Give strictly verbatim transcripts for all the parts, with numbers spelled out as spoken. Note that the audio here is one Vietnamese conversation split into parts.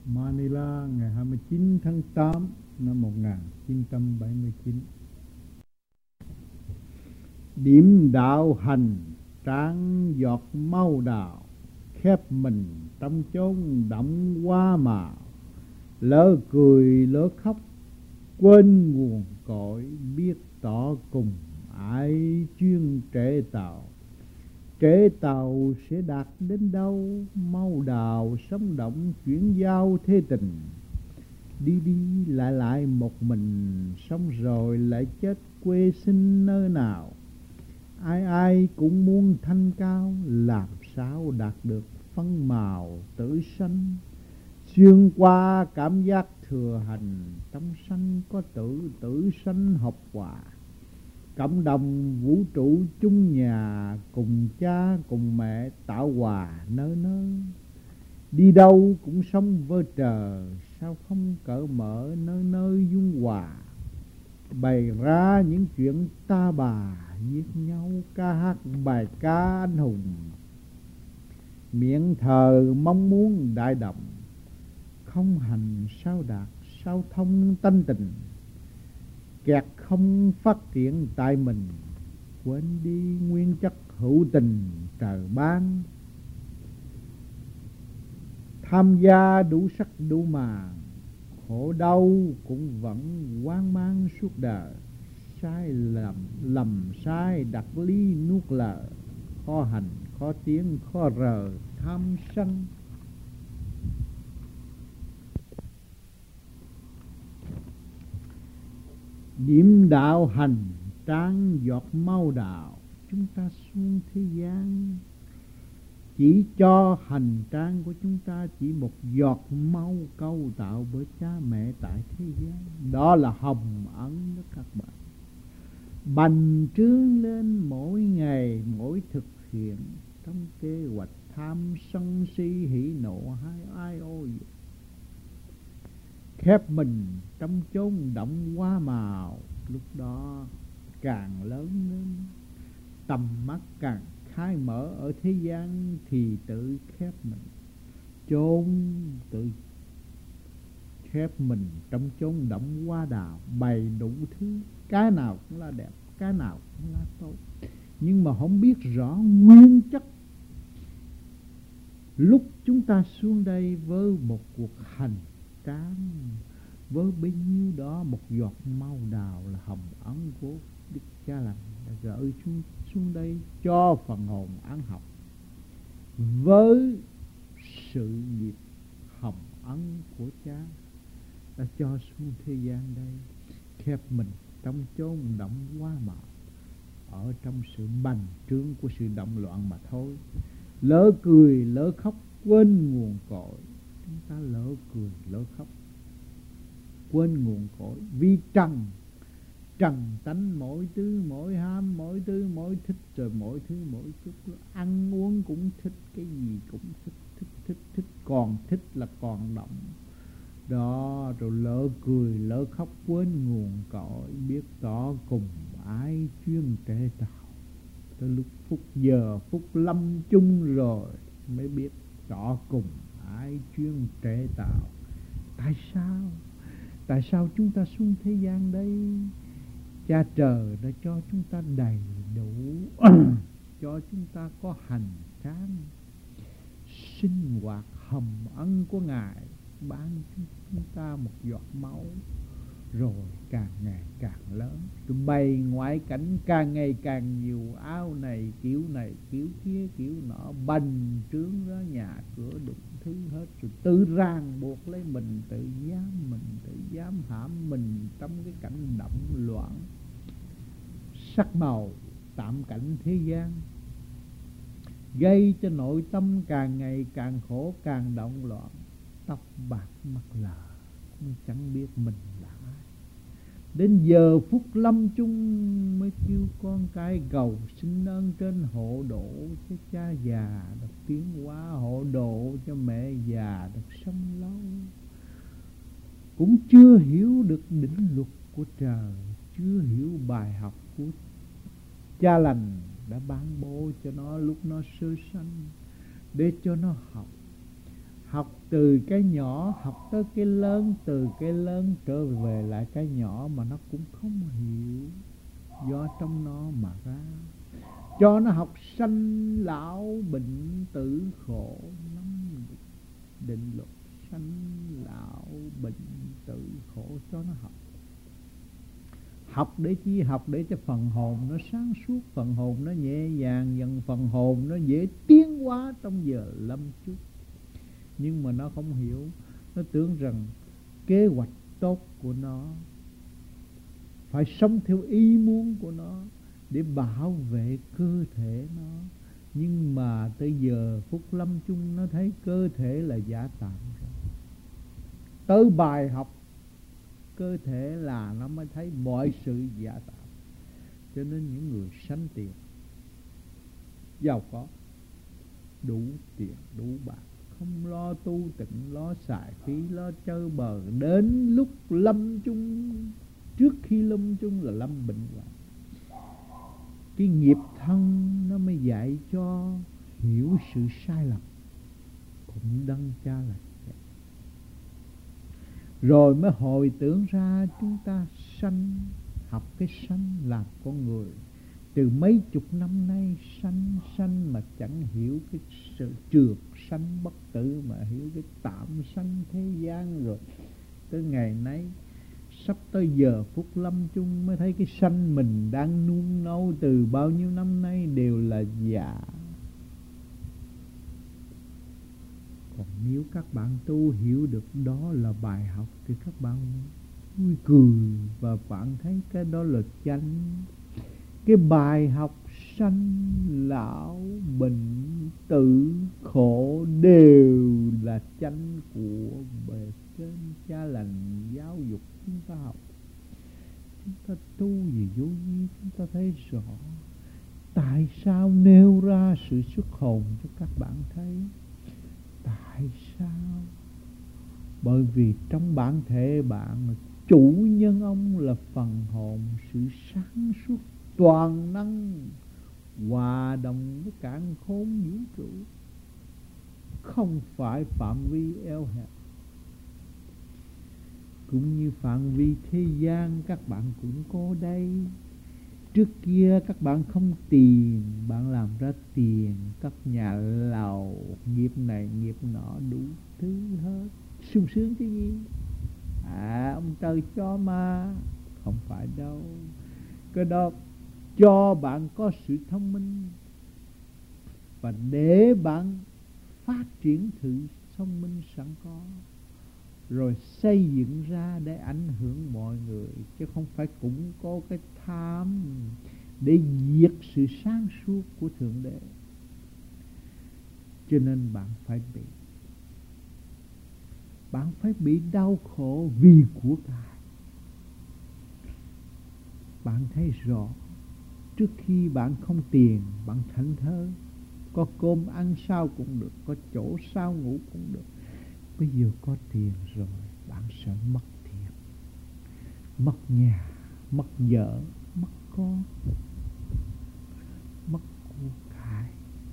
Manila ngày hai mươi chín tháng tám năm một nghìn chín trăm bảy mươi chín. Điểm đạo hành tráng giọt mau đào, khép mình trong chốn đậm hoa màu. Lỡ cười lỡ khóc quên nguồn cội, biết tỏ cùng ai chuyên trễ tàu. Trễ tàu sẽ đạt đến đâu, mau đào sống động chuyển giao thế tình. Đi đi lại lại một mình, sống rồi lại chết quê sinh nơi nào. Ai ai cũng muốn thanh cao, làm sao đạt được phân màu tử sanh. Xuyên qua cảm giác thừa hành, trong sanh có tử, tử sanh hợp hòa. Cộng đồng vũ trụ chung nhà, cùng cha cùng mẹ tạo hòa nơi nơi. Đi đâu cũng sống vơ trờ, sao không cởi mở nơi nơi dung hòa. Bày ra những chuyện ta bà, giết nhau ca hát bài ca anh hùng. Miệng thờ mong muốn đại động, không hành sao đạt, sao thông tánh tình. Kẹt không phát triển tại mình, quên đi nguyên chất hữu tình trời ban. Tham gia đủ sắc đủ màng, khổ đau cũng vẫn hoang mang suốt đời. Sai lầm, lầm sai đặt lý nuốt lợ, khó hành, khó tiến, khó rờ, tham sân. Điểm đạo hành tráng giọt mau đào, chúng ta xuống thế gian chỉ cho hành trang của chúng ta chỉ một giọt máu cấu tạo bởi cha mẹ tại thế gian. Đó là hồng ân đó các bạn. Bành trướng lên mỗi ngày mỗi thực hiện, trong kế hoạch tham sân si hỉ nộ hai ai ôi. Khép mình trong chốn động hoa màu, lúc đó càng lớn lên, tầm mắt càng khai mở ở thế gian thì tự khép mình. Chốn tự khép mình trong chốn động hoa đào, bày đủ thứ, cái nào cũng là đẹp, cái nào cũng là tốt, nhưng mà không biết rõ nguyên chất. Lúc chúng ta xuống đây với một cuộc hành tráng, với bấy nhiêu đó một giọt mau đào là hồng ân của Đức Cha Lành đã gửi xuống, xuống đây cho phần hồn ăn học. Với sự nghiệp hồng ân của Cha đã cho xuống thế gian đây, khép mình trong chốn động hoa màu, ở trong sự bành trướng của sự động loạn mà thôi. Lỡ cười lỡ khóc quên nguồn cội, chúng ta lỡ cười lỡ khóc quên nguồn cội. Vì trần trần tánh mỗi thứ mỗi ham, mỗi thứ mỗi thích, rồi mỗi thứ mỗi chút. Ăn uống cũng thích, cái gì cũng thích, thích thích thích còn thích là còn động đó. Rồi lỡ cười lỡ khóc quên nguồn cội, biết tỏ cùng ai chuyên trễ tàu. Tới lúc phút giờ phút lâm chung rồi mới biết tỏ cùng ai chuyên trễ tàu. Tại sao? Tại sao chúng ta xuống thế gian đây? Cha trời đã cho chúng ta đầy đủ cho chúng ta có hành tráng, sinh hoạt hồng ân của Ngài ban chúng ta một giọt máu, rồi càng ngày càng lớn, rồi bày ngoại cảnh càng ngày càng nhiều, áo này kiểu này kiểu kia kiểu nọ, bành trướng ra nhà cửa đủ thứ hết, rồi tự ràng buộc lấy mình, tự giam mình, tự giam hãm mình trong cái cảnh động loạn. Sắc màu tạm cảnh thế gian gây cho nội tâm càng ngày càng khổ, càng động loạn. Tóc bạc mắt lờ, cũng chẳng biết mình là ai. Đến giờ phút lâm chung mới kêu con cái cầu xin ơn trên hộ độ cho cha già được tiến hóa, hộ độ cho mẹ già được sống lâu. Cũng chưa hiểu được định luật của trời, chưa hiểu bài học của Cha Lành đã ban bố cho nó lúc nó sơ sanh, để cho nó học. Học từ cái nhỏ học tới cái lớn, từ cái lớn trở về lại cái nhỏ mà nó cũng không hiểu, do trong nó mà ra. Cho nó học sanh lão bệnh tử khổ năm định luật, sanh lão bệnh tử khổ cho nó học. Học để chi? Học để cho phần hồn nó sáng suốt, phần hồn nó nhẹ nhàng dần, phần hồn nó dễ tiến hóa trong giờ lâm chung. Nhưng mà nó không hiểu, nó tưởng rằng kế hoạch tốt của nó phải sống theo ý muốn của nó để bảo vệ cơ thể nó. Nhưng mà tới giờ phút lâm chung nó thấy cơ thể là giả tạm rồi. Tới bài học cơ thể là nó mới thấy mọi sự giả tạm. Cho nên những người sanh tiền, giàu có, đủ tiền đủ bạc, không lo tu tịnh, lo xài phí, lo chơi bờ, đến lúc lâm chung, trước khi lâm chung là lâm bệnh hoạn. Cái nghiệp thân nó mới dạy cho hiểu sự sai lầm, cũng đăng cha là vậy. Rồi mới hồi tưởng ra chúng ta sanh, học cái sanh làm con người. Từ mấy chục năm nay sanh sanh mà chẳng hiểu cái sự trường sanh bất tử, mà hiểu cái tạm sanh thế gian. Rồi tới ngày nay sắp tới giờ phút lâm chung mới thấy cái sanh mình đang nuông nấu từ bao nhiêu năm nay đều là giả. Còn nếu các bạn tu hiểu được đó là bài học thì các bạn vui cười và bạn thấy cái đó là chánh. Cái bài học sanh lão bệnh tử khổ đều là chánh của bề trên cha lành giáo dục chúng ta học. Chúng ta tu gì vô vi, chúng ta thấy rõ tại sao nêu ra sự xuất hồn cho các bạn thấy. Tại sao? Bởi vì trong bản thể bạn, chủ nhân ông là phần hồn, sự sáng suốt toàn năng hòa đồng với càn khôn vũ trụ, không phải phạm vi eo hẹp. Cũng như phạm vi thế gian các bạn cũng có đây. Trước kia các bạn không tiền, bạn làm ra tiền, các nhà lầu, nghiệp này nghiệp nọ đủ thứ hết, sung sướng cái gì? À, ông trời cho mà, không phải đâu. Cái đó cho bạn có sự thông minh, và để bạn phát triển thử thông minh sẵn có, rồi xây dựng ra để ảnh hưởng mọi người, chứ không phải cũng có cái tham để diệt sự sáng suốt của Thượng Đế. Cho nên bạn phải bị bạn phải bị đau khổ vì của cải. Bạn thấy rõ, trước khi bạn không tiền, bạn thảnh thơi, có cơm ăn sao cũng được, có chỗ sao ngủ cũng được. Bây giờ có tiền rồi, bạn sợ mất tiền, mất nhà, mất vợ, mất con, mất của cải.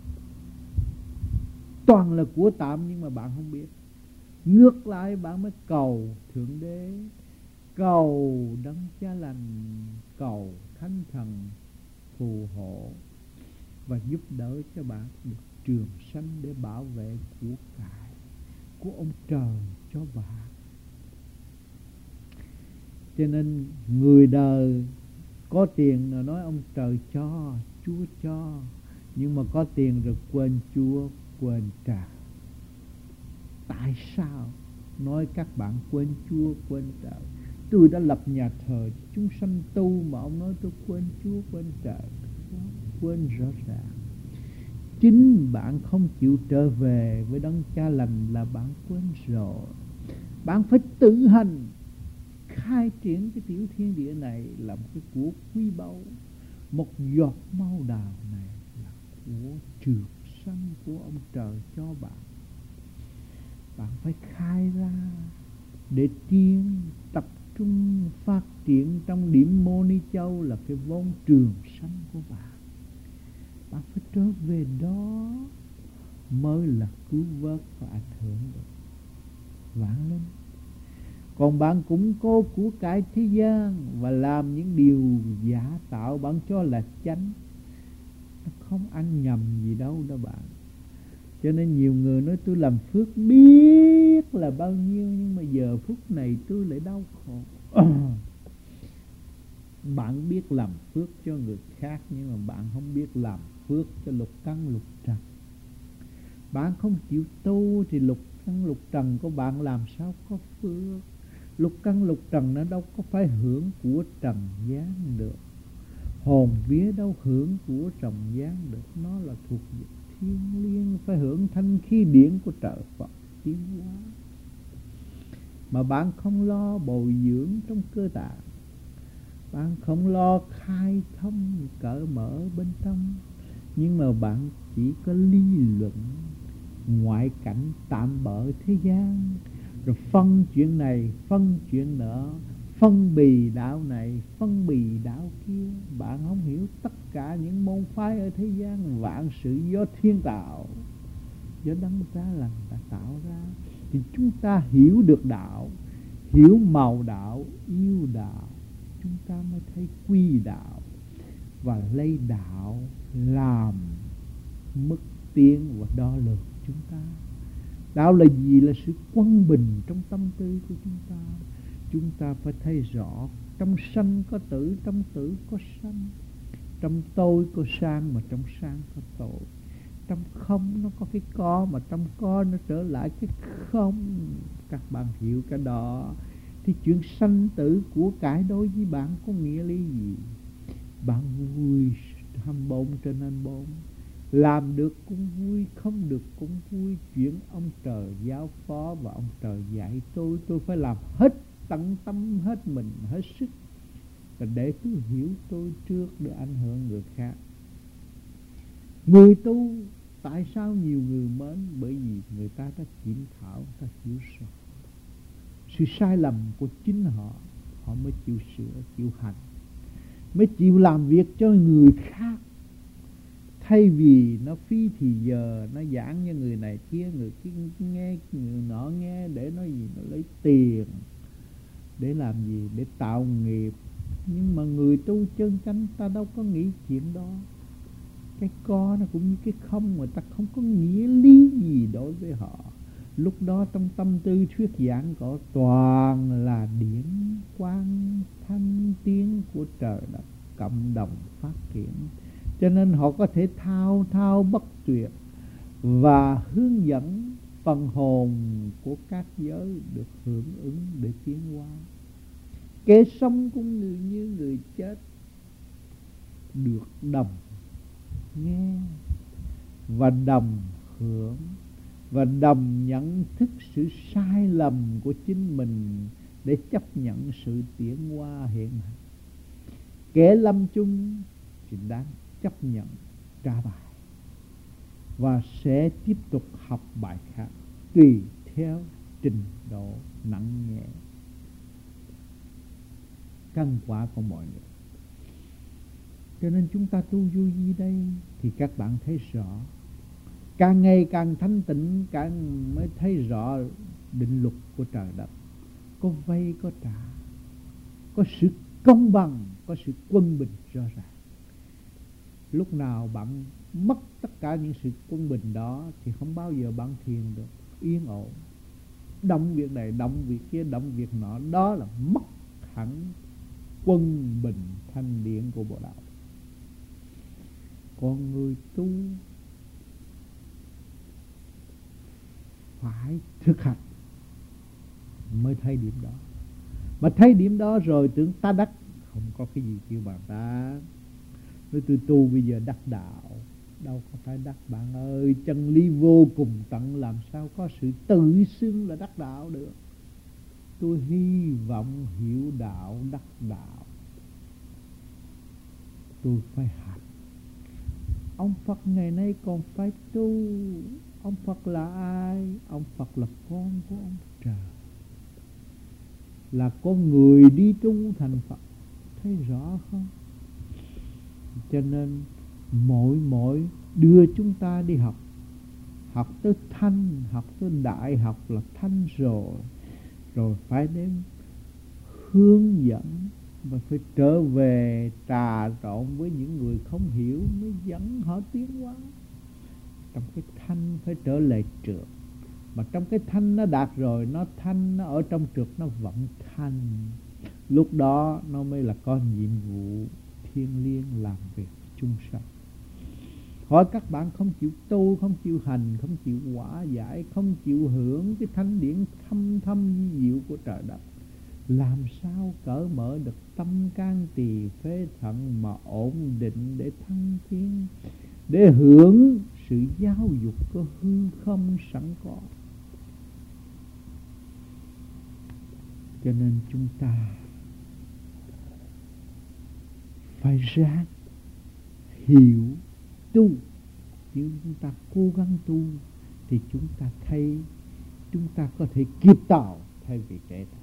Toàn là của tạm nhưng mà bạn không biết. Ngược lại bạn mới cầu Thượng Đế, cầu Đấng Cha Lành, cầu Thánh Thần phù hộ và giúp đỡ cho bạn được trường sanh để bảo vệ của cải của ông trời cho bạn. Cho nên người đời có tiền rồi nói ông trời cho, Chúa cho, nhưng mà có tiền rồi quên Chúa, quên trời. Tại sao nói các bạn quên Chúa, quên trời? Tôi đã lập nhà thờ chúng sanh tu mà ông nói tôi quên Chúa, quên trời. Quên rõ ràng. Chính bạn không chịu trở về với Đấng Cha Lành là bạn quên rồi. Bạn phải tự hành khai triển cái tiểu thiên địa này là một cái của quý báu. Một giọt máu đào này là của trường sanh của ông trời cho bạn. Bạn phải khai ra để tiến, tập trung phát triển trong điểm Mô Ni Châu là cái vốn trường sanh của bạn. Bạn phải trở về đó. mới là cứu vớt và ảnh hưởng được vãng linh. Còn bạn củng cố của cải thế gian và làm những điều giả tạo bạn cho là chánh, nó không ăn nhầm gì đâu đó bạn. Cho nên nhiều người nói tôi làm phước biết là bao nhiêu, nhưng mà giờ phút này tôi lại đau khổ. Bạn biết làm phước cho người khác, nhưng mà bạn không biết làm phước cho lục căn lục trần. Bạn không chịu tu thì lục căn lục trần của bạn làm sao có phước. Lục căn lục trần nó đâu có phải hưởng của trần gian được. Hồn vía đâu hưởng của trần gian được. Nó là thuộc về thiên liêng, phải hưởng thanh khí điển của trời Phật tiến hóa. Mà bạn không lo bồi dưỡng trong cơ tạng, bạn không lo khai thông cởi mở bên trong, nhưng mà bạn chỉ có lý luận ngoại cảnh tạm bợ thế gian, rồi phân chuyện này phân chuyện nọ, phân bì đạo này phân bì đạo kia. Bạn không hiểu tất cả những môn phái ở thế gian vạn sự do thiên tạo, do đấng Cha Lành đã tạo ra. Thì chúng ta hiểu được đạo, hiểu màu đạo, yêu đạo, chúng ta mới thấy quy đạo và lấy đạo làm mức tiến và đo lường chúng ta. Đạo là gì? Là sự quân bình trong tâm tư của chúng ta. Chúng ta phải thấy rõ trong sanh có tử, trong tử có sanh, trong tôi có sang mà trong sang có tôi, trong không nó có cái có mà trong có nó trở lại cái không. Các bạn hiểu cái đó thì chuyện sanh tử của cải đối với bạn có nghĩa lý gì? Bạn vui hăm bông trên anh bông, làm được cũng vui, không được cũng vui. Chuyện ông trời giao phó và ông trời dạy tôi, tôi phải làm hết tận tâm, hết mình, hết sức, và để tôi hiểu tôi trước để ảnh hưởng người khác. Người tu tại sao nhiều người mến? Bởi vì người ta đã kiểm thảo, người ta hiểu rõ sự sai lầm của chính họ, họ mới chịu sửa, chịu hành, mới chịu làm việc cho người khác. Thay vì nó phí thì giờ, nó giảng cho người này kia, người kia nghe, người nọ nghe, để nói gì? Nó lấy tiền, để làm gì? Để tạo nghiệp. Nhưng mà người tu chân chánh ta đâu có nghĩ chuyện đó. Cái có nó cũng như cái không, mà ta không có nghĩa lý gì đối với họ. Lúc đó trong tâm tư thuyết giảng có toàn là điển quang thanh tiếng của trời đất cộng đồng phát triển. Cho nên họ có thể thao thao bất tuyệt và hướng dẫn phần hồn của các giới được hưởng ứng để tiến hóa. Kẻ sống cũng như, như người chết, được đồng nghe và đồng hưởng và đồng nhận thức sự sai lầm của chính mình để chấp nhận sự tiến hóa hiện hành. Kẻ lâm chung thì đáng chấp nhận trả bài và sẽ tiếp tục học bài khác tùy theo trình độ nặng nhẹ căn quả của mọi người. Cho nên chúng ta tu vô vi đây thì các bạn thấy rõ, càng ngày càng thanh tịnh, càng mới thấy rõ định luật của trời đất. Có vay có trả, có sự công bằng, có sự quân bình rõ ràng. Lúc nào bạn mất tất cả những sự quân bình đó thì không bao giờ bạn thiền được yên ổn. Động việc này, động việc kia, động việc nọ, đó là mất hẳn quân bình thanh điển của bộ đạo. Còn người tu phải thực hành mới thấy điểm đó. Mà thấy điểm đó rồi tưởng ta đắc, không có cái gì kêu bạn ta. Nói tôi tu bây giờ đắc đạo, đâu có phải đắc bạn ơi. Chân lý vô cùng tận, làm sao có sự tự xưng là đắc đạo được. Tôi hy vọng hiểu đạo, đắc đạo, tôi phải hành. Ông Phật ngày nay còn phải tu. Ông Phật là ai? Ông Phật là con của ông trời, là con người đi tu thành Phật. Thấy rõ không? Cho nên mỗi mỗi đưa chúng ta đi học, học tới thanh, học tới đại học là thanh rồi. Rồi phải đến hướng dẫn, và phải trở về trà trộn với những người không hiểu mới dẫn họ tiến hóa. Trong cái thanh phải trở lại trượt, mà trong cái thanh nó đạt rồi, nó thanh, nó ở trong trượt nó vẫn thanh. Lúc đó nó mới là có nhiệm vụ thiêng liêng làm việc chung sanh. Hỏi các bạn không chịu tu, không chịu hành, không chịu quả giải, không chịu hưởng cái thanh điển thâm thâm di diệu của trời đất, làm sao cởi mở được tâm can tỳ phế thận mà ổn định để thăng tiến, để hưởng sự giáo dục của hư không sẵn có. Cho nên chúng ta phải ráng hiểu tu. Chứ chúng ta cố gắng tu thì chúng ta thấy chúng ta có thể kịp tàu thay vì trễ tàu.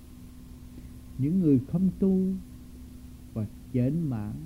Những người không tu và chểnh mãn,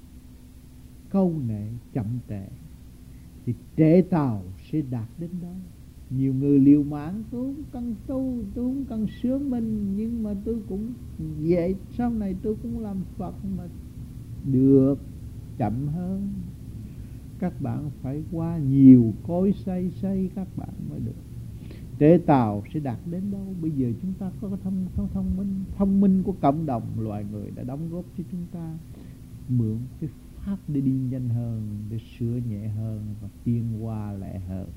câu nệ, chậm tệ thì trễ tàu sẽ đạt đến đó. Nhiều người liều mạng, tôi không cần tu, tôi không cần sướng mình, nhưng mà tôi cũng vậy, sau này tôi cũng làm Phật mà được, chậm hơn. Các bạn phải qua nhiều cối xay xay các bạn mới được. Trễ tàu sẽ đạt đến đâu? Bây giờ chúng ta có thông, thông, thông minh thông minh của cộng đồng loài người đã đóng góp cho chúng ta mượn cái pháp để đi nhanh hơn, để sửa nhẹ hơn và tiến qua lẹ hơn.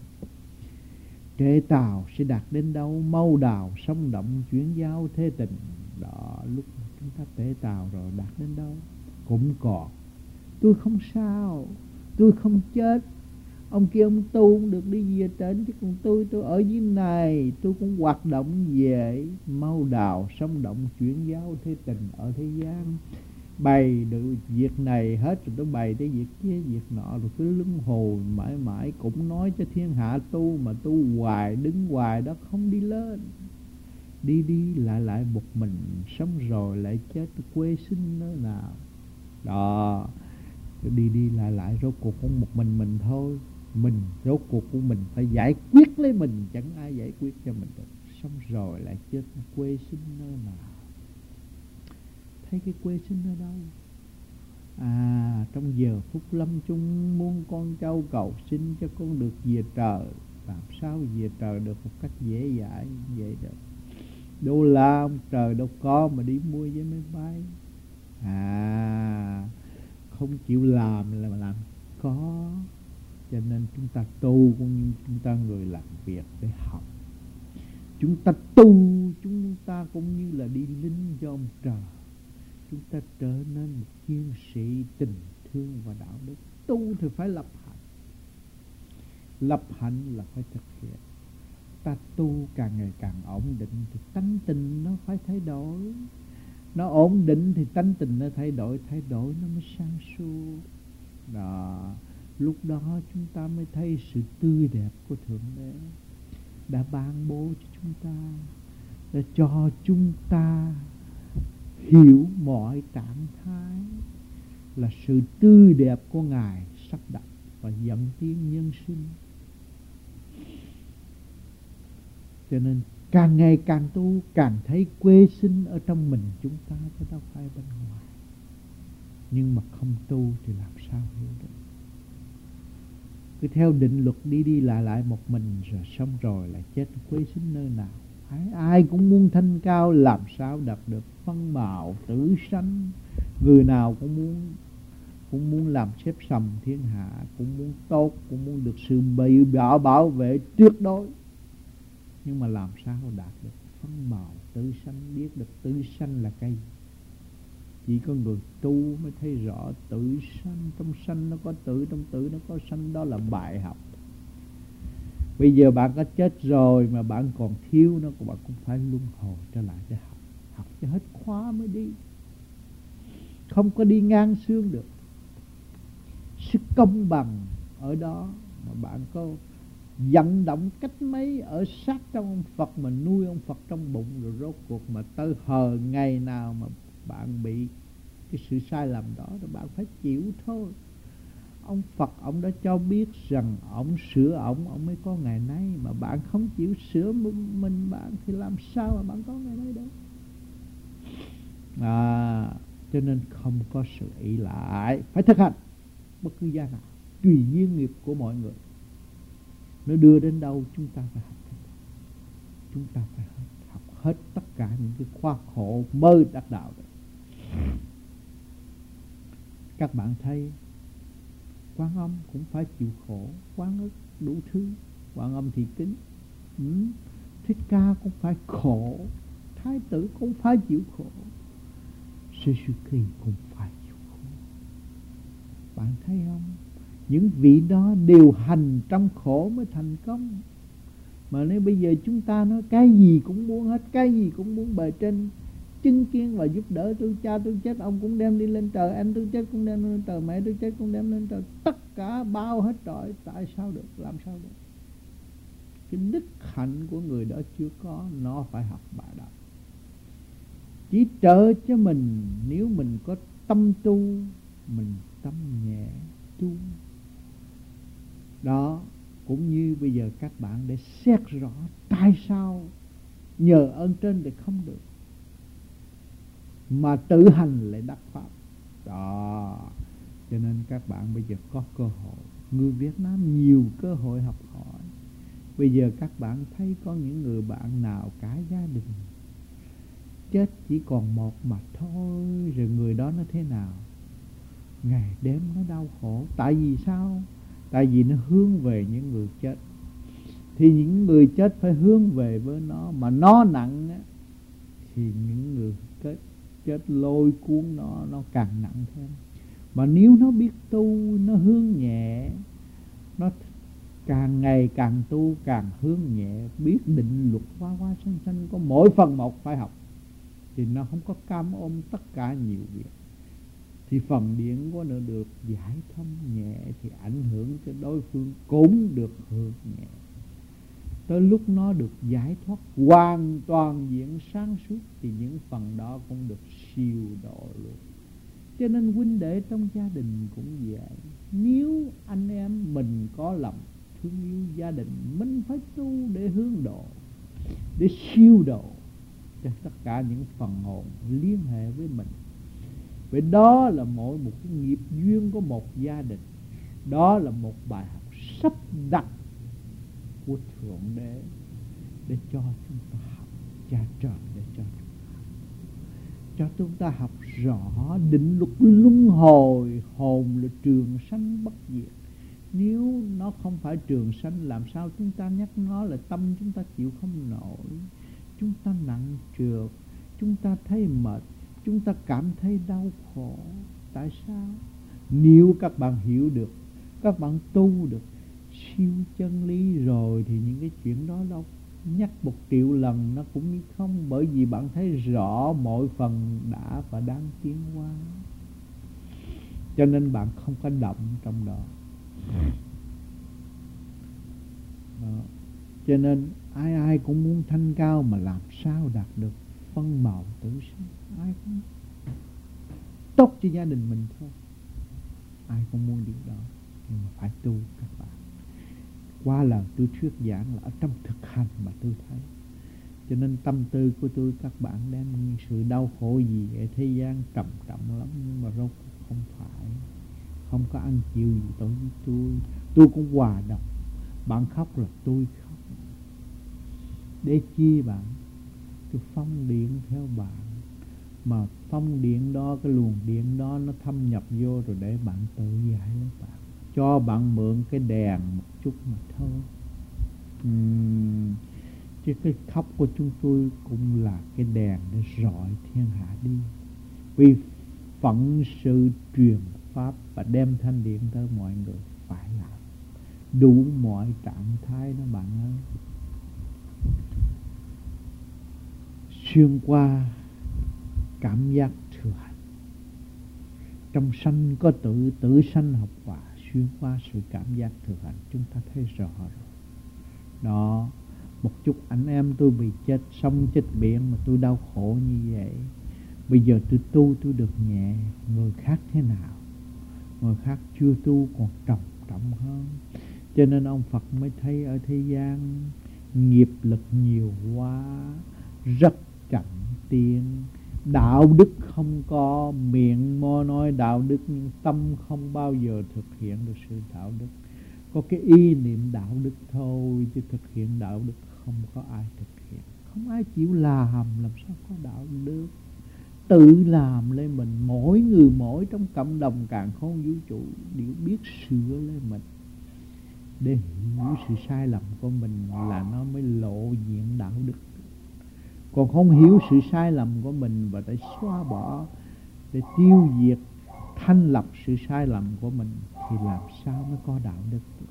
Trễ tàu sẽ đạt đến đâu? Mau đào sông động chuyển giao thế tình. Đó, lúc chúng ta trễ tàu rồi đạt đến đâu? Cũng còn. Tôi không sao, tôi không chết. Ông kia ông tu cũng được đi về trên, chứ còn tôi tôi ở dưới này, tôi cũng hoạt động dễ. Mau đào sông động chuyển giao thế tình ở thế gian. Bày được việc này hết rồi tôi bày tới việc kia việc nọ, rồi cứ luân hồi mãi mãi cũng nói cho thiên hạ tu, mà tu hoài đứng hoài đó không đi lên. Đi đi lại lại một mình, sống rồi lại chết, quê sinh nơi nào. Đó, đi đi lại lại rốt cuộc cũng một mình mình thôi. Mình rốt cuộc của mình phải giải quyết lấy mình, chẳng ai giải quyết cho mình được. Sống rồi lại chết, quê sinh nơi nào. Thấy cái quê sinh ở đâu? À, trong giờ phút lâm chung muôn con trâu cầu xin cho con được về trời. Làm sao về trời được một cách dễ dãi vậy được? Đô la ông trời đâu có mà đi mua với máy bay. À, không chịu làm là mà làm có. Cho nên chúng ta tu cũng như chúng ta người làm việc để học. Chúng ta tu, chúng ta cũng như là đi lính cho ông trời. Chúng ta trở nên một chiến sĩ tình thương và đạo đức. Tu thì phải lập hạnh. Lập hạnh là phải thực hiện. Ta tu càng ngày càng ổn định thì tánh tình nó phải thay đổi. Nó ổn định thì tánh tình nó thay đổi. Thay đổi nó mới sáng suốt. Đó, lúc đó chúng ta mới thấy sự tươi đẹp của Thượng Đế đã ban bố cho chúng ta, đã cho chúng ta hiểu mọi trạng thái là sự tươi đẹp của Ngài sắp đặt và dẫn tiến nhân sinh. Cho nên càng ngày càng tu, càng thấy quê sinh ở trong mình chúng ta, chứ đâu phải bên ngoài. Nhưng mà không tu thì làm sao hiểu được? Cứ theo định luật đi đi lại lại một mình, rồi xong rồi lại chết, quê sinh nơi nào? Ai, ai cũng muốn thanh cao, làm sao đạt được phân mạo tử sanh. Người nào cũng muốn cũng muốn làm xếp sầm thiên hạ, cũng muốn tốt, cũng muốn được sự bị bảo bảo vệ tuyệt đối. Nhưng mà làm sao đạt được phân mạo tử sanh, biết được tử sanh là cái gì? Chỉ có người tu mới thấy rõ tử sanh. Trong sanh nó có tử, trong tử nó có sanh. Đó là bài học. Bây giờ bạn có chết rồi mà bạn còn thiếu nó, bạn cũng phải luân hồi trở lại để học. Học cho hết khóa mới đi. Không có đi ngang xương được. Sự công bằng ở đó. Mà bạn có vận động cách mấy ở sát trong ông Phật, mà nuôi ông Phật trong bụng, rồi rốt cuộc mà tới hờ ngày nào mà bạn bị cái sự sai lầm đó, rồi bạn phải chịu thôi. ông Phật ông đã cho biết rằng ông sửa ông ông mới có ngày nay, mà bạn không chịu sửa mình bạn thì làm sao mà bạn có ngày nay đâu. À, cho nên không có sự ỷ lại, phải thực hành bất cứ gia nào, tùy duyên nghiệp của mọi người. Nó đưa đến đâu chúng ta phải học. Chúng ta phải học hết tất cả những cái khoa khổ mơ đắc đạo đó. Các bạn thấy Quan Âm cũng phải chịu khổ, Quán ức đủ thứ. Quan Âm thì kính, ừ. Thích Ca cũng phải khổ, Thái tử cũng phải chịu khổ, Suzuki cũng phải chịu khổ. Bạn thấy không? Những vị đó đều hành trong khổ mới thành công. Mà nếu bây giờ chúng ta nói cái gì cũng muốn hết, cái gì cũng muốn bề trên, chứng kiến và giúp đỡ tôi, cha tôi chết ông cũng đem đi lên trời, anh tôi chết cũng đem lên trời, mẹ tôi chết cũng đem lên trời, tất cả bao hết trọi, tại sao được, làm sao được? Cái đức hạnh của người đó chưa có, nó phải học bài đó. Chỉ trợ cho mình nếu mình có tâm tu, mình tâm nhẹ tu. Đó, cũng như bây giờ các bạn để xét rõ tại sao nhờ ơn trên thì không được, mà tự hành lại đắc pháp. Đó, cho nên các bạn bây giờ có cơ hội. Người Việt Nam nhiều cơ hội học hỏi. Bây giờ các bạn thấy có những người bạn nào cả gia đình chết chỉ còn một mà thôi, rồi người đó nó thế nào? Ngày đêm nó đau khổ. Tại vì sao? Tại vì nó hướng về những người chết. Thì những người chết phải hướng về với nó. Mà nó nặng á, thì những người chết, chết lôi cuốn nó, nó càng nặng thêm. Mà nếu nó biết tu, nó hướng nhẹ, nó càng ngày càng tu, càng hướng nhẹ, biết định luật hóa hóa sanh sanh, có mỗi phần một phải học, thì nó không có cam ôm tất cả nhiều việc. Thì phần điện có nữa được giải thông nhẹ, thì ảnh hưởng cho đối phương cũng được hưởng nhẹ. Tới lúc nó được giải thoát hoàn toàn diện sáng suốt, thì những phần đó cũng được siêu độ luôn. Cho nên huynh đệ trong gia đình cũng vậy. Nếu anh em mình có lòng thương yêu gia đình, mình phải tu để hướng độ, để siêu độ cho tất cả những phần hồn liên hệ với mình. Vì đó là mỗi một cái nghiệp duyên của một gia đình. Đó là một bài học sắp đặt của Thượng Đế để cho chúng ta học, cha trời để cho chúng ta học. Cho chúng ta học rõ định luật luân hồi, hồn là trường sanh bất diệt. Nếu nó không phải trường sanh, làm sao chúng ta nhắc nó là tâm chúng ta chịu không nổi. Chúng ta nặng trược, chúng ta thấy mệt, chúng ta cảm thấy đau khổ. Tại sao? Nếu các bạn hiểu được, các bạn tu được siêu chân lý rồi, thì những cái chuyện đó đâu nhắc một triệu lần nó cũng như không. Bởi vì bạn thấy rõ mọi phần đã và đang tiến hóa, cho nên bạn không có động trong đó. Đó. Cho nên ai ai cũng muốn thanh cao, mà làm sao đạt được phân màu tử sinh. Ai cũng tốt cho gia đình mình thôi, ai cũng muốn điều đó. Nhưng mà phải tu các bạn. Qua lần tôi thuyết giảng là ở trong thực hành mà tôi thấy. Cho nên tâm tư của tôi, các bạn đem sự đau khổ gì ở thế gian trầm trọng lắm, nhưng mà rốt không phải, không có ăn chịu gì tới với tôi. Tôi cũng hòa đồng. Bạn khóc là tôi khóc. Để chi bạn? Tôi phong điện theo bạn. Mà phong điện đó, cái luồng điện đó nó thâm nhập vô rồi để bạn tự giải lấy bạn. Cho bạn mượn cái đèn một chút mà thôi. uhm, Chứ cái khóc của chúng tôi cũng là cái đèn để rọi thiên hạ đi. Vì phận sự truyền pháp và đem thanh điện tới mọi người phải làm đủ mọi trạng thái đó bạn ơi. Xuyên qua cảm giác thừa hành, trong sanh có tự, tự sanh học quả. Xuyên qua sự cảm giác thừa hành, chúng ta thấy rõ rồi. Đó, một chút anh em tôi bị chết sông chết biển mà tôi đau khổ như vậy. Bây giờ tôi tu tôi được nhẹ, người khác thế nào? người khác chưa tu còn trầm trọng hơn. Cho nên ông Phật mới thấy ở thế gian nghiệp lực nhiều quá, rất chậm tiến. Đạo đức không có, miệng mô nói đạo đức nhưng tâm không bao giờ thực hiện được sự đạo đức. Có cái ý niệm đạo đức thôi, chứ thực hiện đạo đức không có ai thực hiện. Không ai chịu làm, làm sao có đạo đức. Tự làm lên mình, mỗi người mỗi trong cộng đồng càn khôn vũ trụ đều biết sửa lên mình, để hiểu sự sai lầm của mình là nó mới lộ diện đạo đức. Còn không hiểu sự sai lầm của mình và để xóa bỏ, để tiêu diệt, thanh lọc sự sai lầm của mình thì làm sao mới có đạo đức được.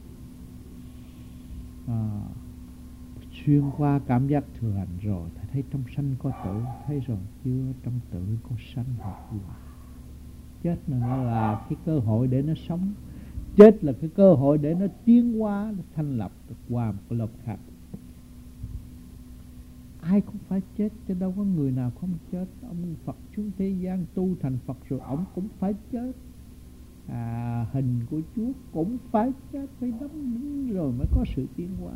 À, xuyên qua cảm giác thừa hành rồi, thấy trong sanh có tử, thấy rồi chưa, trong tử có sanh hoặc hòa. Chết là nó là cái cơ hội để nó sống, chết là cái cơ hội để nó tiến hóa, nó thanh lập được qua một cái lộc khác. Ai cũng phải chết, chứ đâu có người nào không chết. Ông Phật xuống thế gian tu thành Phật rồi, ông cũng phải chết. À, hình của Chúa cũng phải chết, phải đóng rồi mới có sự tiến hóa.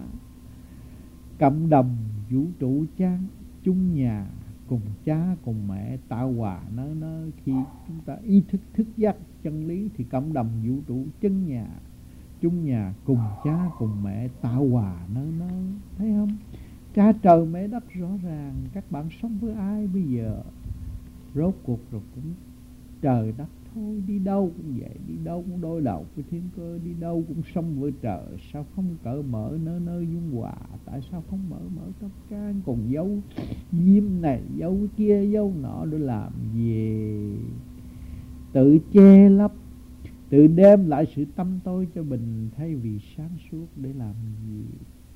Cộng đồng vũ trụ chan chung nhà, cùng cha cùng mẹ tạo hòa nơi nơi. Khi chúng ta ý thức thức giác chân lý thì cộng đồng vũ trụ chân nhà, chung nhà, cùng cha cùng mẹ tạo hòa nơi nơi. Thấy không? Cha trời mẹ đất rõ ràng. Các bạn sống với ai bây giờ? Rốt cuộc rồi cũng trời đất thôi. Đi đâu cũng vậy, đi đâu cũng đối đầu với thiên cơ, đi đâu cũng sống với trời. Sao không cởi mở nơi nơi dung hòa? Tại sao không mở mở tất cả? Còn giấu diêm này, giấu kia, giấu nọ để làm gì? Tự che lấp, tự đem lại sự tâm tối cho mình thay vì sáng suốt để làm gì?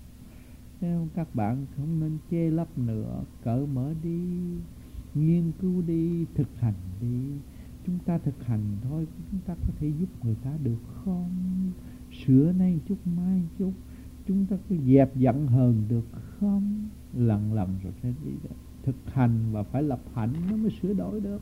Nếu các bạn không nên che lấp nữa, cởi mở đi, nghiên cứu đi, thực hành đi. Chúng ta thực hành thôi, chúng ta có thể giúp người ta được không? Sửa nay chút mai chút, chúng ta có dẹp giận hờn được không? Lần lần rồi sẽ đi được. Thực hành và phải lập hạnh nó mới sửa đổi được.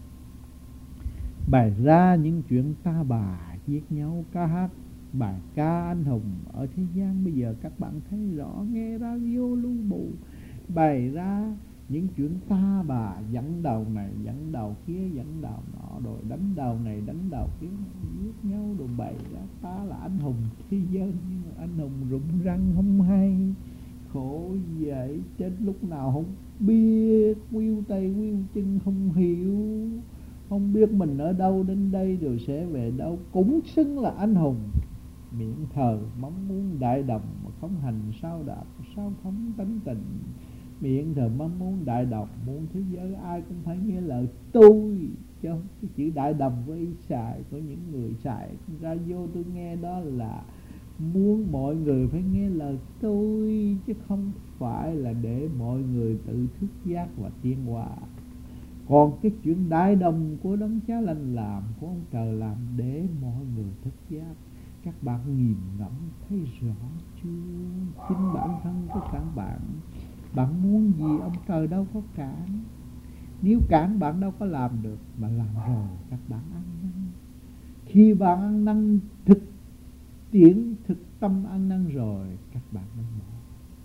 Bày ra những chuyện ta bà giết nhau, ca hát bài ca anh hùng ở thế gian bây giờ các bạn thấy rõ, nghe radio lưu bù bày ra những chuyện ta bà, dẫn đầu này dẫn đầu kia, dẫn đầu nọ, rồi đánh đầu này đánh đầu kia, giết nhau, rồi bày ra ta là anh hùng thế giới. Nhưng mà anh hùng rụng răng không hay, khổ vậy, chết lúc nào không biết, quyêu tay quyêu chân không hiểu, không biết mình ở đâu đến đây rồi sẽ về đâu, cũng xưng là anh hùng. Miệng thờ mong muốn đại đồng mà không hành sao đạt, sao không tánh tình. Miệng thờ mong muốn đại đồng, muốn thế giới ai cũng phải nghe lời tôi, chứ không cái chữ đại đồng với xài của những người xài radio tôi nghe đó là muốn mọi người phải nghe lời tôi, chứ không phải là để mọi người tự thức giác và tiến hóa. Còn cái chuyện đại đồng của Đấng Cha Lành làm, của ông trời làm để mọi người thức giác. Các bạn nhìn ngẫm thấy rõ chưa? Chính bản thân của các bạn, bạn muốn gì ông trời đâu có cản. Nếu cản bạn đâu có làm được, mà làm rồi các bạn ăn năn. Khi bạn ăn năn thực tiễn, thực tâm ăn năn rồi, các bạn mới bỏ,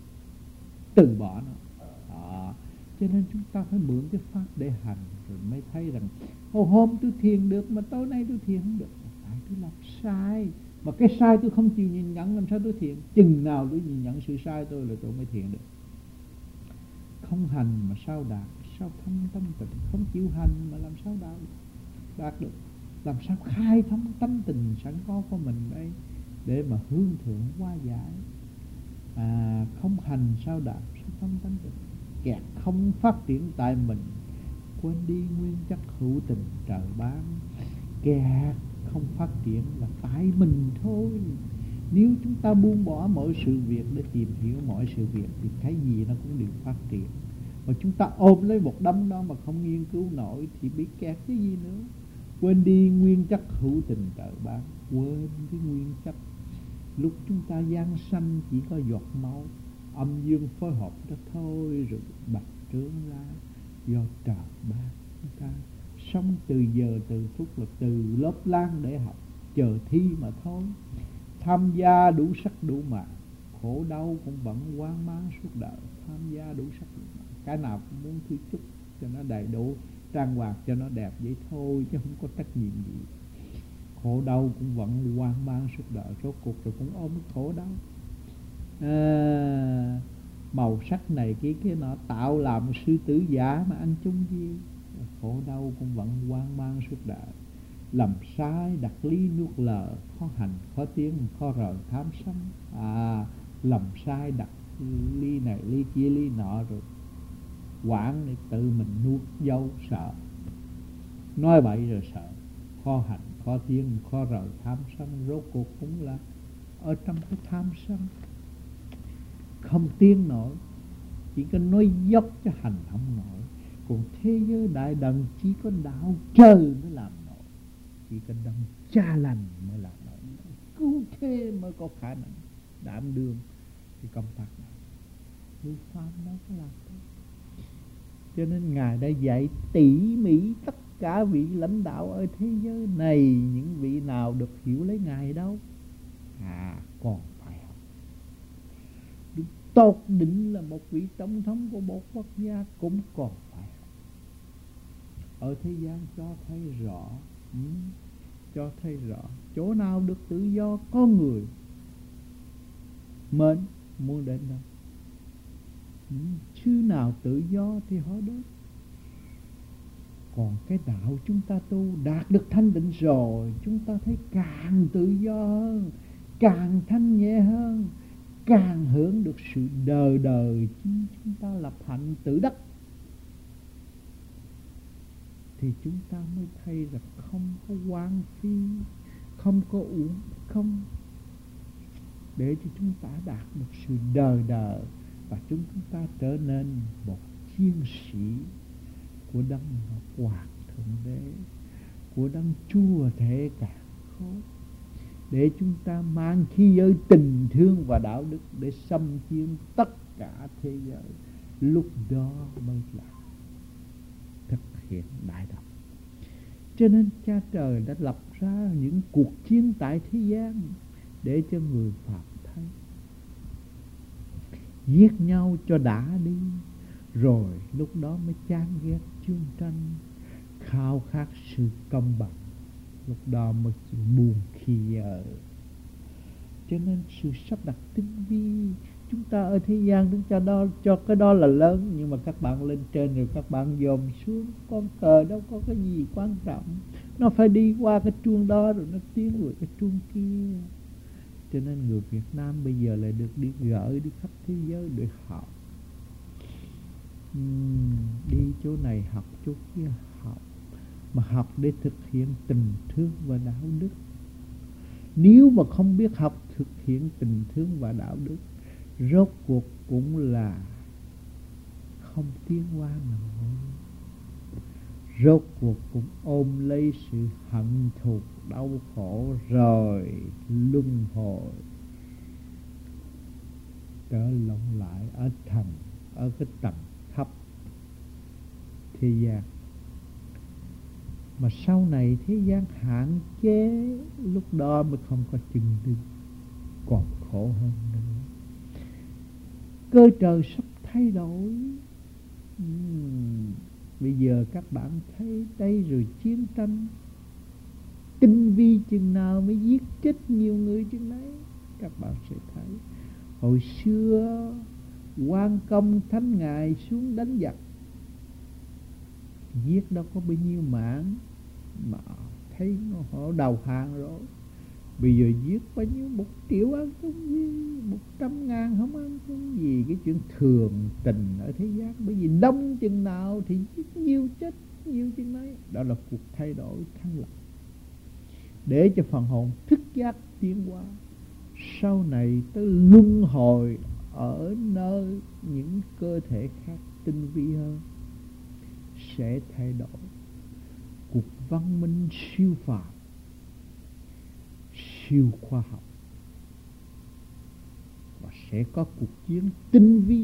từ bỏ nó. Đó. Cho nên chúng ta phải mượn cái pháp để hành, rồi mới thấy rằng hôm hôm tôi thiền được mà tối nay tôi thiền không được. Tại tôi làm sai. Mà cái sai tôi không chịu nhìn nhận, làm sao tôi thiền? Chừng nào tôi nhìn nhận sự sai tôi là tôi mới thiền được. Không hành mà sao đạt, sao thông tâm tịnh? Không chịu hành mà làm sao đạt, đạt được? Làm sao khai thông tâm tình sẵn có của mình đây để mà hướng thượng hóa giải? À, không hành sao đạt, sao thông tâm tịnh? Kẹt không phát triển tại mình, quên đi nguyên chất hữu tình trời ban. Kẹt không phát triển là tại mình thôi. Nếu chúng ta buông bỏ mọi sự việc để tìm hiểu mọi sự việc thì cái gì nó cũng đều phát triển. Mà chúng ta ôm lấy một đống đó mà không nghiên cứu nổi thì bị kẹt cái gì nữa. Quên đi nguyên chất hữu tình trời ban, quên cái nguyên chất. Lúc chúng ta giáng sanh chỉ có giọt máu, âm dương phối hợp đó thôi, rồi bạch trướng ra do trời ban. Chúng ta sống từ giờ từ phút là từ lớp lang để học, chờ thi mà thôi. Tham gia đủ sắc đủ mạng, khổ đau cũng vẫn hoang mang suốt đời. Tham gia đủ sắc đủ mạng, cái nào cũng muốn thứ chút cho nó đầy đủ, trang hoàng cho nó đẹp vậy thôi, chứ không có trách nhiệm gì. Khổ đau cũng vẫn hoang mang suốt đời, rốt cuộc rồi cũng ôm cái khổ đau. À, màu sắc này kia kia nọ tạo làm sư tử giả mà ăn chung gì. Khổ đau cũng vẫn hoang mang suốt đời. Lầm sai đặt lý nuốt lờ, khó hành khó tiến khó rời tham sân. À, lầm sai đặt ly này ly kia ly nọ rồi quản để tự mình nuốt dâu sợ, nói bậy rồi sợ, khó hành khó tiến khó rời tham sân. Rốt cuộc cũng là ở trong cái tham sân không tiến nổi, chỉ có nói dốc cho hành không nổi. Còn thế giới đại đần chỉ có đạo trời mới làm nổi, chỉ có đấng cha lành mới làm nổi, cứu thế mới có khả năng đảm đương cái công tác này. Người phàm đâu có làm được. Cho nên Ngài đã dạy tỉ mỉ tất cả vị lãnh đạo ở thế giới này. Những vị nào được hiểu lấy Ngài đâu? À, còn phải học. Được tột đỉnh là một vị tổng thống của một quốc gia cũng còn phải học. Ở thế gian cho thấy rõ, ừ, cho thấy rõ chỗ nào được tự do, có người mến muốn đến đâu. Ừ, chứ nào tự do thì họ đến. Còn cái đạo chúng ta tu đạt được thanh định rồi, chúng ta thấy càng tự do hơn, càng thanh nhẹ hơn, càng hưởng được sự đời đời. Chính chúng ta lập hạnh tự đắc thì chúng ta mới thấy rằng không có hoang phí, không có uổng không, để cho chúng ta đạt được sự đời đời. Và chúng ta trở nên một chiến sĩ của đấng Hoàng Thượng Đế, của đấng Chúa Thể Cả Khối, để chúng ta mang khí giới tình thương và đạo đức để xâm chiếm tất cả thế giới. Lúc đó mới là thực hiện đại đạo. Cho nên Cha Trời đã lập ra những cuộc chiến tại thế gian để cho người phạm thấy. Giết nhau cho đã đi, rồi lúc đó mới chán ghét chiến tranh, khao khát sự công bằng, lúc đó mới chịu buồn khi ở. Cho nên sự sắp đặt tinh vi, chúng ta ở thế gian chúng ta đó cho cái đó là lớn, nhưng mà các bạn lên trên rồi các bạn dòm xuống, con cờ đâu có cái gì quan trọng, nó phải đi qua cái chuông đó rồi nó tiến về cái chuông kia. Cho nên người Việt Nam bây giờ lại được đi gửi đi khắp thế giới để học. uhm, Đi chỗ này học, chỗ kia học, mà học để thực hiện tình thương và đạo đức. Nếu mà không biết học thực hiện tình thương và đạo đức, rốt cuộc cũng là không tiến hóa nổi. Rốt cuộc cũng ôm lấy sự hận thù đau khổ rồi luân hồi, trở lộn lại ở thành ở cái tầng thấp thế gian. Mà sau này thế gian hạn chế, lúc đó mới không có chừng đứng, còn khổ hơn nữa. Cơ trời sắp thay đổi. uhm, Bây giờ các bạn thấy đây rồi, chiến tranh tinh vi chừng nào mới giết chết nhiều người chừng đấy. Các bạn sẽ thấy hồi xưa Quan Công Thánh Ngài xuống đánh giặc, giết đâu có bao nhiêu mạng, mà thấy họ đầu hàng rồi. Bây giờ giết bao nhiêu, một triệu ăn chung gì, một trăm ngàn không ăn chung gì. Cái chuyện thường tình ở thế gian, bởi vì đông chừng nào thì giết nhiều, chết nhiều chừng đấy. Đó là cuộc thay đổi thanh lọc, để cho phần hồn thức giác tiến hóa. Sau này tới luân hồi ở nơi những cơ thể khác tinh vi hơn, sẽ thay đổi cuộc văn minh siêu phàm, siêu khoa học, và sẽ có cuộc chiến tinh vi.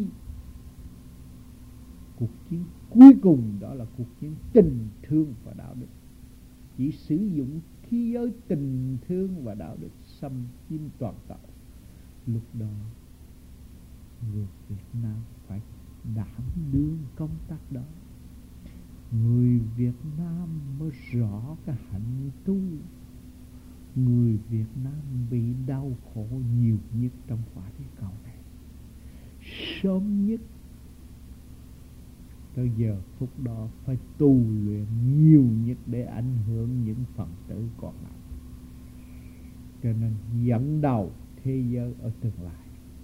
Cuộc chiến cuối cùng đó là cuộc chiến tình thương và đạo đức. Chỉ sử dụng khí giới tình thương và đạo đức xâm chiếm toàn cầu. Lúc đó người Việt Nam phải đảm đương công tác đó. Người Việt Nam mới rõ cái hạnh tu. Người Việt Nam bị đau khổ nhiều nhất trong quả địa cầu này. Sớm nhất tới giờ phút đó phải tu luyện nhiều nhất để ảnh hưởng những phần tử còn lại. Cho nên dẫn đầu thế giới ở tương lai.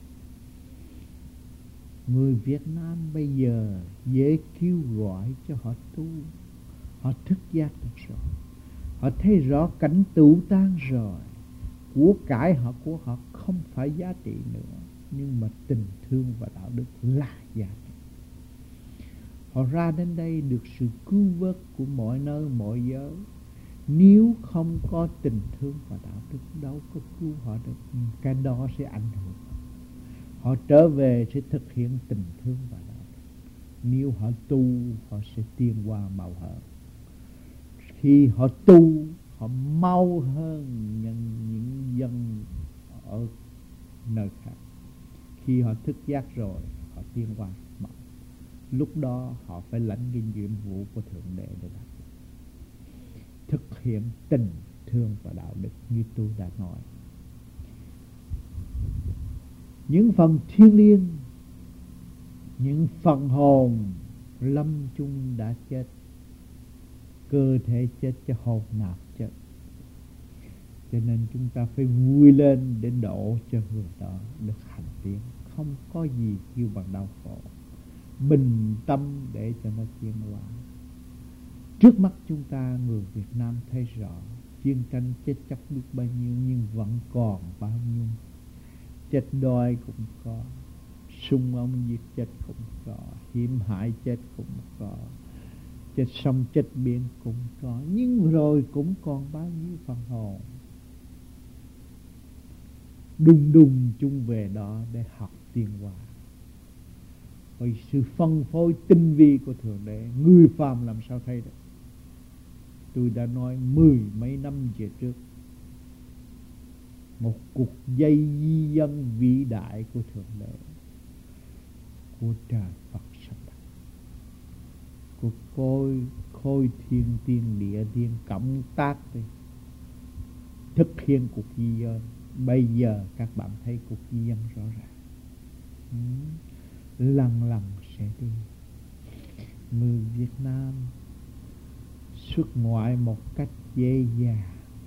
Người Việt Nam bây giờ dễ kêu gọi cho họ tu. Họ thức giác được rồi. Họ thấy rõ cảnh tụ tan rồi. Của cải họ của họ không phải giá trị nữa, nhưng mà tình thương và đạo đức là giá trị. Họ ra đến đây được sự cứu vớt của mọi nơi mọi giới. Nếu không có tình thương và đạo đức đâu có cứu họ được. Cái đó sẽ ảnh hưởng. Họ trở về sẽ thực hiện tình thương và đạo đức. Nếu họ tu, họ sẽ tiến qua mau hơn. Khi họ tu, họ mau hơn những dân ở nơi khác. Khi họ thức giác rồi, họ tiến qua mau. Lúc đó họ phải lãnh cái nhiệm vụ của Thượng Đế để làm. Thực hiện tình thương và đạo đức như tôi đã nói. Những phần thiêng liêng, những phần hồn lâm chung đã chết, cơ thể chết chứ hồn nào chết. Cho nên chúng ta phải vui lên để độ cho người đó được hành tiến. Không có gì kêu bằng đau khổ. Bình tâm để cho nó tiến qua. Trước mắt chúng ta người Việt Nam thấy rõ chiến tranh chết chóc biết bao nhiêu, nhưng vẫn còn bao nhiêu. Chết đói cũng có, sung ông giết chết cũng có, hiểm hại chết cũng có, chết sông chết biển cũng có. Nhưng rồi cũng còn bao nhiêu phần hồn đùng đùng chung về đó để học tiến hóa. Bởi sự phân phối tinh vi của Thượng Đế, người phàm làm sao thấy được. Tôi đã nói mười mấy năm về trước, một cuộc dây di dân vĩ đại của Thượng Đế, của trời Phật sắp đặt, của khối, khối thiên tiên địa tiên cộng tác đi, thực hiện cuộc di dân. Bây giờ các bạn thấy cuộc di dân rõ ràng. Ừ. Lần lần sẽ đi. Người Việt Nam xuất ngoại một cách dễ dàng,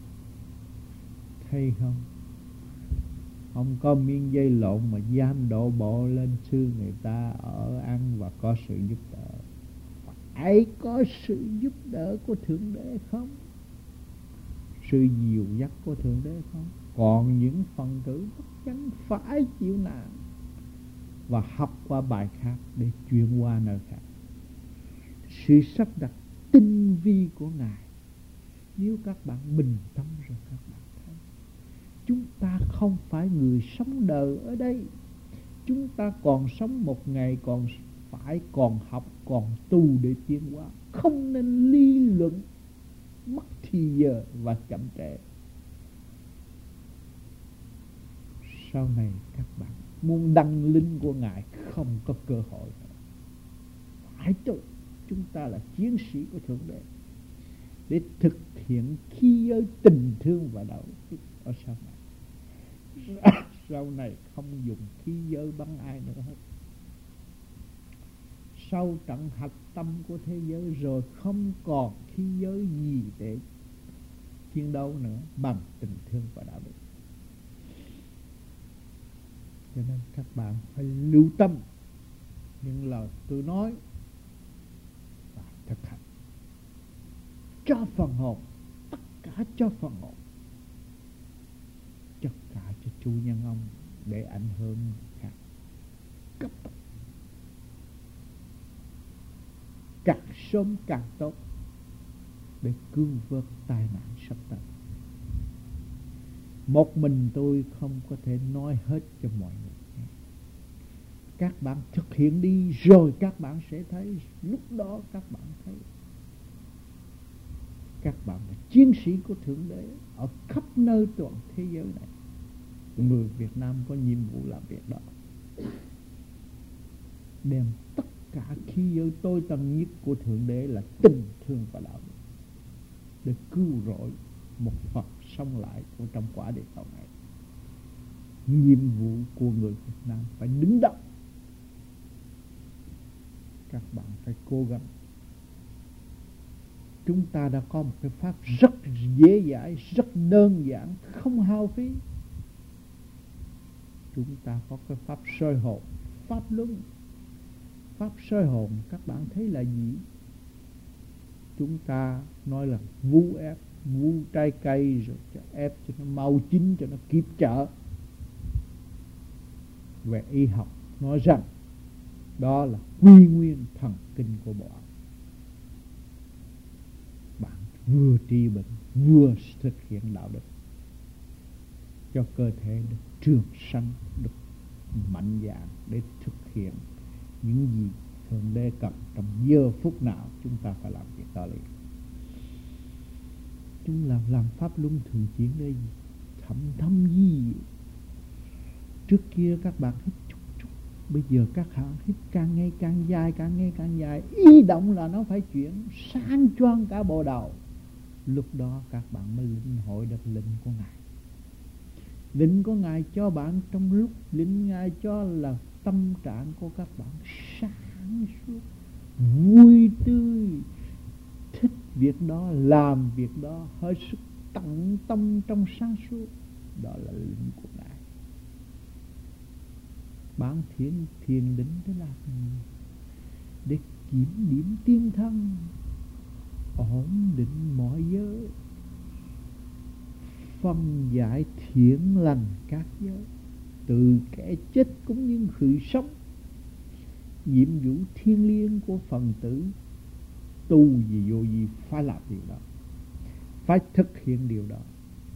thấy không? Không có miếng dây lộn mà dám đổ bộ lên xương người ta ở ăn và có sự giúp đỡ. Phải có sự giúp đỡ của Thượng Đế không? Sự dìu dắt của Thượng Đế không? Còn những phần tử bất chánh phải chịu nạn và học qua bài khác để chuyển qua nơi khác. Sự sắp đặt tinh vi của Ngài, nếu các bạn bình tâm rồi các bạn thấy, chúng ta không phải người sống đời ở đây. Chúng ta còn sống một ngày, còn phải còn học, còn tu để tiến hóa. Không nên lý luận mất thì giờ và chậm trễ. Sau này các bạn muốn đăng linh của Ngài không có cơ hội nữa. Phải chứ, chúng ta là chiến sĩ của Thượng Đế để thực hiện khí giới tình thương và đạo đức ở sau này. Sau này không dùng khí giới bắn ai nữa hết. Sau trận hạch tâm của thế giới rồi không còn khí giới gì để chiến đấu nữa bằng tình thương và đạo đức. Cho nên các bạn phải lưu tâm những lời tôi nói và thực hành cho phần hồn, tất cả cho phần hồn, tất cả cho chủ nhân ông để ảnh hưởng người khác. Cấp tốc, càng sớm càng tốt để cứu vớt tai nạn sắp tới. Một mình tôi không có thể nói hết cho mọi người nghe. Các bạn thực hiện đi rồi các bạn sẽ thấy. Lúc đó các bạn thấy Các bạn là chiến sĩ của Thượng Đế ở khắp nơi toàn thế giới này. Người Việt Nam có nhiệm vụ làm việc đó, đem tất cả khí giới tối tân nhất của Thượng Đế là tình thương và đạo đức để cứu rỗi một Phật sống lại của trong quả địa cầu này. Nhiệm vụ của người Việt Nam phải đứng đắn. Các bạn phải cố gắng. Chúng ta đã có một cái pháp rất dễ dãi, rất đơn giản, không hao phí. Chúng ta có cái pháp soi hồn, pháp luân. Pháp soi hồn các bạn thấy là gì? Chúng ta nói là vu ép, vu trái cây rồi cho ép cho nó mau chín, cho nó kịp chợ. Về y học nói rằng đó là quy nguyên thần kinh của bộ óc. Bạn vừa trị bệnh vừa thực hiện đạo đức cho cơ thể được trường sanh, được mạnh dạn để thực hiện những gì Thượng Đế cần trong giờ phút nào chúng ta phải làm việc đó liền. Chúng làm làm pháp luân thường chuyển đây gì? Thâm thâm gì? Trước kia các bạn hít chút chút, bây giờ các bạn hít càng ngày càng dài, càng ngày càng dài. Ý động là nó phải chuyển sang choang cả bộ đầu. Lúc đó các bạn mới linh hội được lệnh của Ngài. Lệnh của Ngài cho bạn trong lúc lệnh Ngài cho là tâm trạng của các bạn sáng suốt, vui tươi, thích việc đó, làm việc đó, hơi sức tận tâm trong sáng suốt. Đó là lệnh của Ngài. Bạn thiền thiền định để làm gì? Để kiểm điểm tiên thân, ổn định mọi giới, phân giải thiện lành các giới, từ kẻ chết cũng như người sống. Nhiệm vụ thiêng liêng của phần tử tu gì vô gì phải làm điều đó, phải thực hiện điều đó.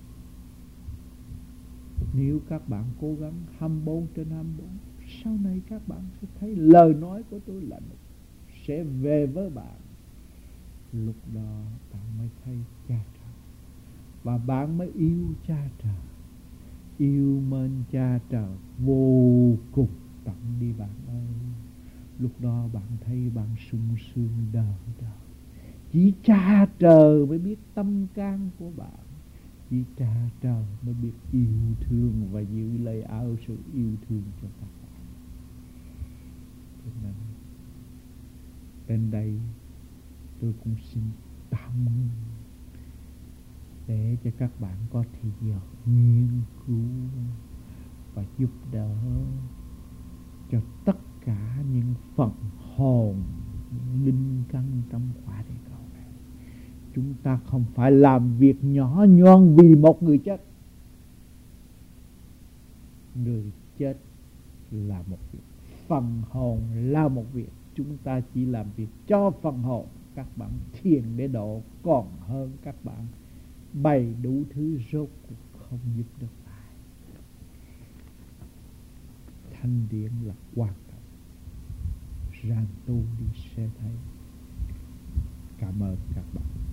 Nếu các bạn cố gắng hai mươi bốn trên hai mươi bốn, sau này các bạn sẽ thấy lời nói của tôi là sẽ về với bạn. Lúc đó bạn mới thấy cha trời, và bạn mới yêu cha trời, yêu mến cha trời vô cùng tận đi bạn ơi. Lúc đó bạn thấy bạn sung sướng đời đời. Chỉ cha trời mới biết tâm can của bạn. Chỉ cha trời mới biết yêu thương và giữ lời áo sự yêu thương cho các bạn. Cho nên đến đây tôi cũng xin tạm ngưng để cho các bạn có thời giờ nghiên cứu và giúp đỡ cho tất cả những phần hồn, những linh căn trong quả địa cầu này. Chúng ta không phải làm việc nhỏ nhoi vì một người chết. Người chết là một việc, phần hồn là một việc. Chúng ta chỉ làm việc cho phần hồn. Các bạn thiền để độ còn hơn các bạn bày đủ thứ rốt cuộc không giúp được ai. Thanh điển là quan trọng. Rang tu đi sẽ thấy. Cảm ơn các bạn.